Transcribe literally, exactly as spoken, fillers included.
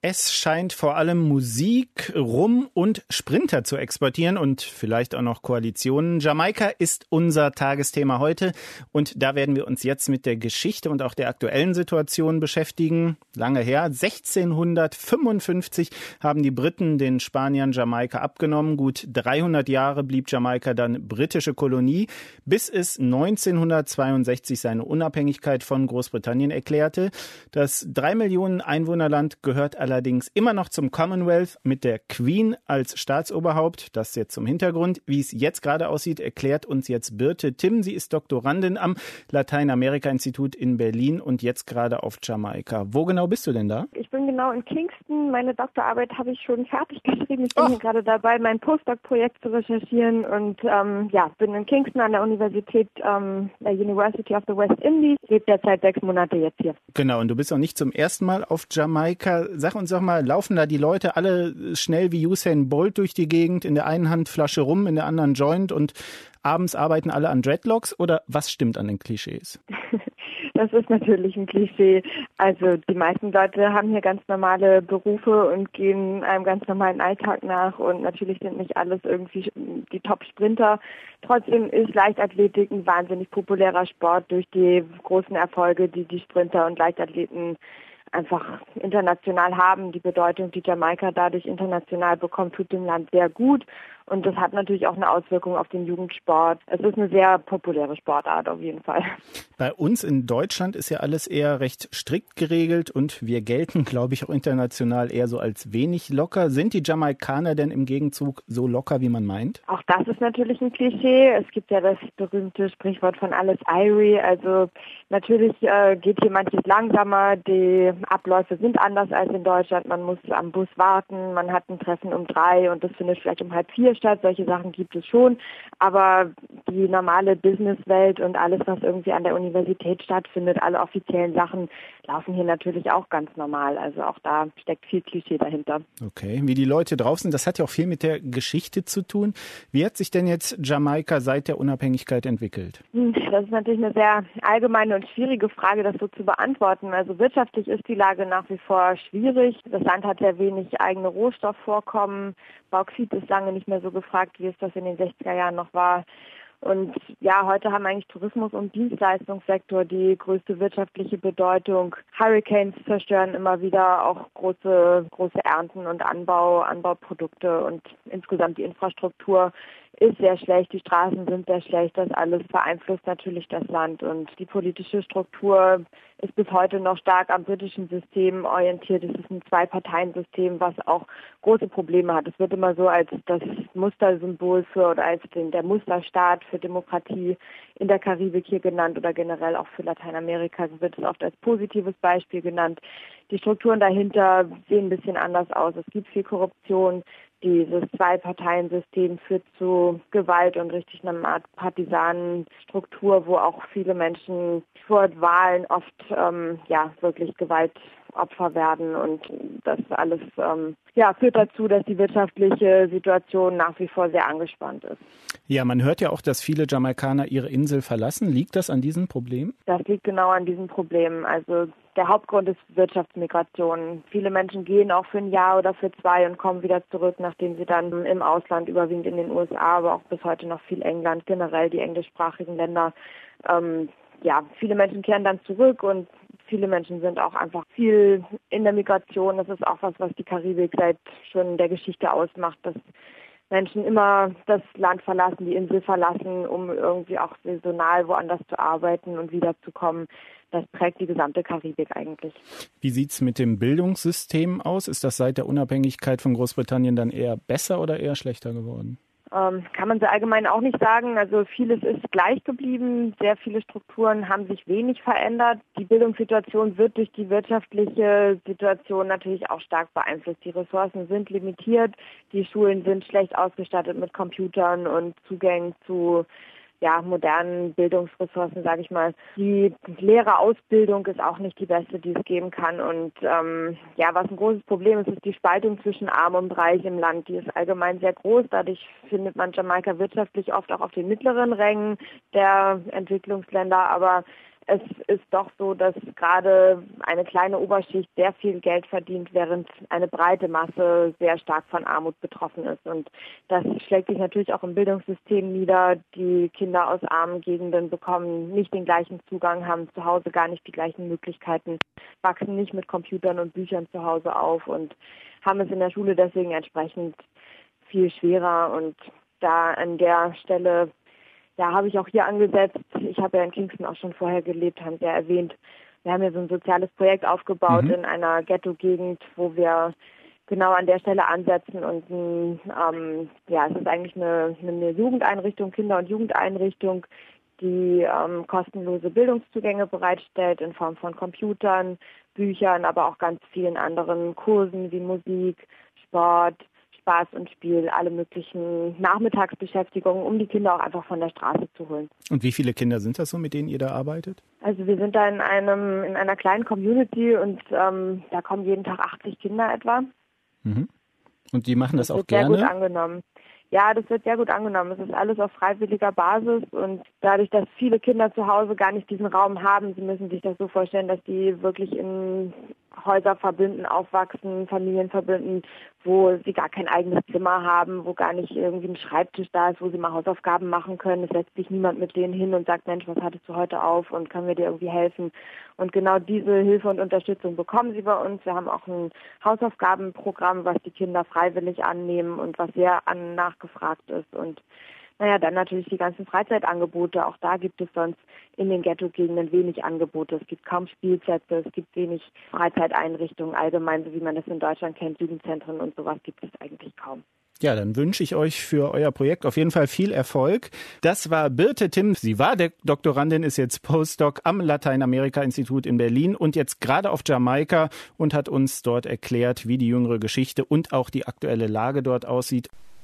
Es scheint vor allem Musik, Rum und Sprinter zu exportieren und vielleicht auch noch Koalitionen. Jamaika ist unser Tagesthema heute und da werden wir uns jetzt mit der Geschichte und auch der aktuellen Situation beschäftigen. Lange her, sechzehnhundertfünfundfünfzig haben die Briten den Spaniern Jamaika abgenommen. Gut dreihundert Jahre blieb Jamaika dann britische Kolonie, bis es neunzehnhundertzweiundsechzig seine Unabhängigkeit von Großbritannien erklärte. Das drei Millionen Einwohnerland gehört allerdings allerdings immer noch zum Commonwealth mit der Queen als Staatsoberhaupt. Das jetzt zum Hintergrund. Wie es jetzt gerade aussieht, erklärt uns jetzt Birte Timm. Sie ist Doktorandin am Lateinamerika-Institut in Berlin und jetzt gerade auf Jamaika. Wo genau bist du denn da? Ich bin genau in Kingston. Meine Doktorarbeit habe ich schon fertig geschrieben. Ich bin hier gerade dabei, mein Postdoc-Projekt zu recherchieren und ähm, ja, bin in Kingston an der Universität, ähm, der University of the West Indies. Lebe derzeit sechs Monate jetzt hier. Genau, und du bist auch nicht zum ersten Mal auf Jamaika. Sag uns doch mal, laufen da die Leute alle schnell wie Usain Bolt durch die Gegend, in der einen Hand Flasche Rum, in der anderen Joint und abends arbeiten alle an Dreadlocks oder was stimmt an den Klischees? Das ist natürlich ein Klischee. Also die meisten Leute haben hier ganz normale Berufe und gehen einem ganz normalen Alltag nach und natürlich sind nicht alles irgendwie die Top-Sprinter. Trotzdem ist Leichtathletik ein wahnsinnig populärer Sport durch die großen Erfolge, die die Sprinter und Leichtathleten einfach international haben. Die Bedeutung, die Jamaika dadurch international bekommt, tut dem Land sehr gut. Und das hat natürlich auch eine Auswirkung auf den Jugendsport. Es ist eine sehr populäre Sportart auf jeden Fall. Bei uns in Deutschland ist ja alles eher recht strikt geregelt und wir gelten, glaube ich, auch international eher so als wenig locker. Sind die Jamaikaner denn im Gegenzug so locker, wie man meint? Auch das ist natürlich ein Klischee. Es gibt ja das berühmte Sprichwort von Alice Irie. Also natürlich äh, geht hier manches langsamer. Die Abläufe sind anders als in Deutschland. Man muss am Bus warten. Man hat ein Treffen um drei und das findet vielleicht um halb vier statt. Solche Sachen gibt es schon. Aber die normale Businesswelt und alles, was irgendwie an der Universität stattfindet, alle offiziellen Sachen, laufen hier natürlich auch ganz normal. Also auch da steckt viel Klischee dahinter. Okay, wie die Leute drauf sind, das hat ja auch viel mit der Geschichte zu tun. Wie hat sich denn jetzt Jamaika seit der Unabhängigkeit entwickelt? Das ist natürlich eine sehr allgemeine und schwierige Frage, das so zu beantworten. Also wirtschaftlich ist die Lage nach wie vor schwierig. Das Land hat sehr wenig eigene Rohstoffvorkommen. Bauxit ist lange nicht mehr so gefragt, wie es das in den sechziger Jahren noch war. Und ja, heute haben eigentlich Tourismus und Dienstleistungssektor die größte wirtschaftliche Bedeutung. Hurricanes zerstören immer wieder auch große, große Ernten und Anbau, Anbauprodukte und insgesamt die Infrastruktur ist sehr schlecht, die Straßen sind sehr schlecht, das alles beeinflusst natürlich das Land und die politische Struktur ist bis heute noch stark am britischen System orientiert. Es ist ein Zwei-Parteien-System, was auch große Probleme hat. Es wird immer so als das Mustersymbol für oder als den, der Musterstaat für Demokratie in der Karibik hier genannt oder generell auch für Lateinamerika wird es oft als positives Beispiel genannt. Die Strukturen dahinter sehen ein bisschen anders aus. Es gibt viel Korruption. Dieses Zwei-Parteien-System führt zu Gewalt und richtig einer Art Partisanenstruktur, wo auch viele Menschen vor Wahlen oft ähm, ja wirklich Gewaltopfer werden und das alles ähm, ja führt dazu, dass die wirtschaftliche Situation nach wie vor sehr angespannt ist. Ja, man hört ja auch, dass viele Jamaikaner ihre Insel verlassen. Liegt das an diesem Problem? Das liegt genau an diesem Problem. Also der Hauptgrund ist Wirtschaftsmigration. Viele Menschen gehen auch für ein Jahr oder für zwei und kommen wieder zurück, nachdem sie dann im Ausland, überwiegend in den U S A, aber auch bis heute noch viel England, generell die englischsprachigen Länder, ähm, ja, viele Menschen kehren dann zurück und viele Menschen sind auch einfach viel in der Migration. Das ist auch was, was die Karibik seit schon der Geschichte ausmacht, dass Menschen immer das Land verlassen, die Insel verlassen, um irgendwie auch saisonal woanders zu arbeiten und wiederzukommen. Das prägt die gesamte Karibik eigentlich. Wie sieht's mit dem Bildungssystem aus? Ist das seit der Unabhängigkeit von Großbritannien dann eher besser oder eher schlechter geworden? Ähm, kann man so allgemein auch nicht sagen. Also vieles ist gleich geblieben. Sehr viele Strukturen haben sich wenig verändert. Die Bildungssituation wird durch die wirtschaftliche Situation natürlich auch stark beeinflusst. Die Ressourcen sind limitiert. Die Schulen sind schlecht ausgestattet mit Computern und Zugängen zu ja, modernen Bildungsressourcen, sage ich mal. Die Lehrerausbildung ist auch nicht die beste, die es geben kann. Und ähm, ja, was ein großes Problem ist, ist die Spaltung zwischen Arm und Reich im Land. Die ist allgemein sehr groß. Dadurch findet man Jamaika wirtschaftlich oft auch auf den mittleren Rängen der Entwicklungsländer. Aber es ist doch so, dass gerade eine kleine Oberschicht sehr viel Geld verdient, während eine breite Masse sehr stark von Armut betroffen ist. Und das schlägt sich natürlich auch im Bildungssystem nieder. Die Kinder aus armen Gegenden bekommen nicht den gleichen Zugang, haben zu Hause gar nicht die gleichen Möglichkeiten, wachsen nicht mit Computern und Büchern zu Hause auf und haben es in der Schule deswegen entsprechend viel schwerer. Und da an der Stelle Ja, habe ich auch hier angesetzt. Ich habe ja in Kingston auch schon vorher gelebt, haben Sie ja erwähnt. Wir haben ja so ein soziales Projekt aufgebaut mhm. in einer Ghetto-Gegend, wo wir genau an der Stelle ansetzen. Und ähm, ja, es ist eigentlich eine, eine Jugendeinrichtung, Kinder- und Jugendeinrichtung, die ähm, kostenlose Bildungszugänge bereitstellt in Form von Computern, Büchern, aber auch ganz vielen anderen Kursen wie Musik, Sport, Spaß und Spiel, alle möglichen Nachmittagsbeschäftigungen, um die Kinder auch einfach von der Straße zu holen. Und wie viele Kinder sind das so, mit denen ihr da arbeitet? Also wir sind da in einem in einer kleinen Community und ähm, da kommen jeden Tag achtzig Kinder etwa. Mhm. Und die machen das, das auch wird gerne? Sehr gut angenommen. Ja, das wird sehr gut angenommen. Es ist alles auf freiwilliger Basis und dadurch, dass viele Kinder zu Hause gar nicht diesen Raum haben, sie müssen sich das so vorstellen, dass die wirklich in Häuserverbünden aufwachsen, Familienverbünden, wo sie gar kein eigenes Zimmer haben, wo gar nicht irgendwie ein Schreibtisch da ist, wo sie mal Hausaufgaben machen können. Es setzt sich niemand mit denen hin und sagt, Mensch, was hattest du heute auf und können wir dir irgendwie helfen? Und genau diese Hilfe und Unterstützung bekommen sie bei uns. Wir haben auch ein Hausaufgabenprogramm, was die Kinder freiwillig annehmen und was sehr an nachgefragt ist. Und naja, dann natürlich die ganzen Freizeitangebote. Auch da gibt es sonst in den Ghetto-Gegenden wenig Angebote. Es gibt kaum Spielplätze, es gibt wenig Freizeiteinrichtungen allgemein, so wie man das in Deutschland kennt. Jugendzentren und sowas gibt es eigentlich kaum. Ja, dann wünsche ich euch für euer Projekt auf jeden Fall viel Erfolg. Das war Birte Timm. Sie war der Doktorandin, ist jetzt Postdoc am Lateinamerika-Institut in Berlin und jetzt gerade auf Jamaika und hat uns dort erklärt, wie die jüngere Geschichte und auch die aktuelle Lage dort aussieht.